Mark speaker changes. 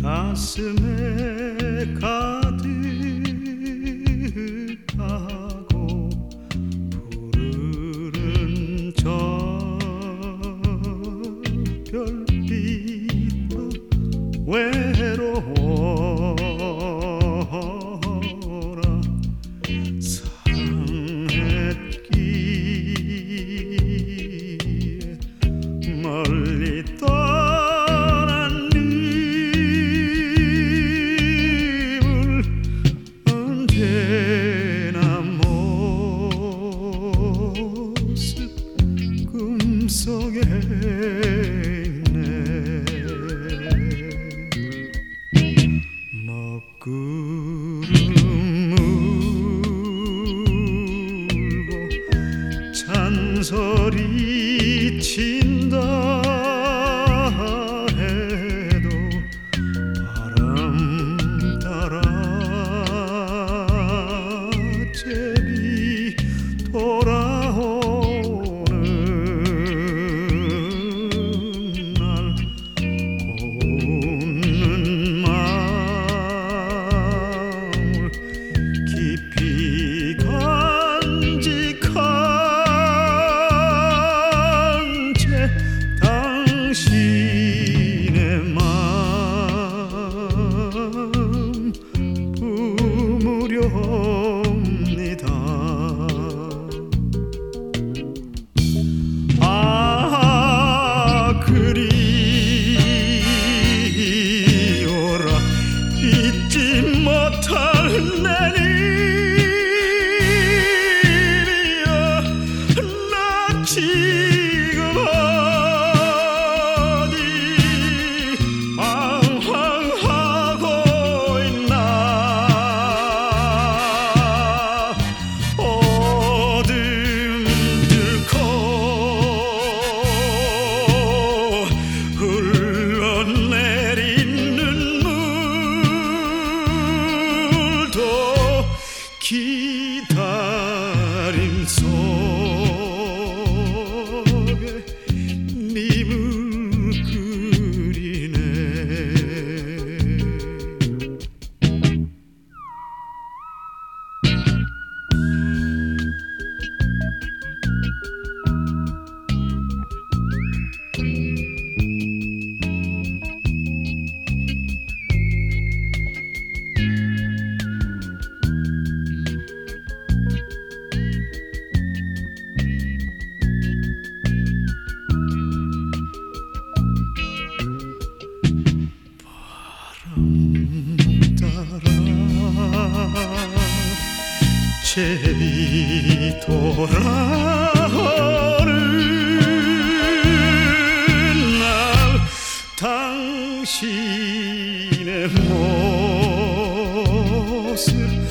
Speaker 1: 가슴에 가득하고 부르는 저 별빛도 외로워라. 사랑했기에 멀리 떠난 님을 언제나 모습 꿈속에 있네. 먹구름 물고 잔소리 친다 해도 바람 따라 제비 돌아오는 날 웃는 마음을 깊이 간직한 채 당신의 마음 품으렵니다. 아 그리워라. 잊지 못할 내 님이여. 나 지금 어디 방황하고 있나. 어둠 뚫고 흘러내린 눈물도 기다림 속에 님을 그리네. 따라 제비 돌아오는 날 당신의 모습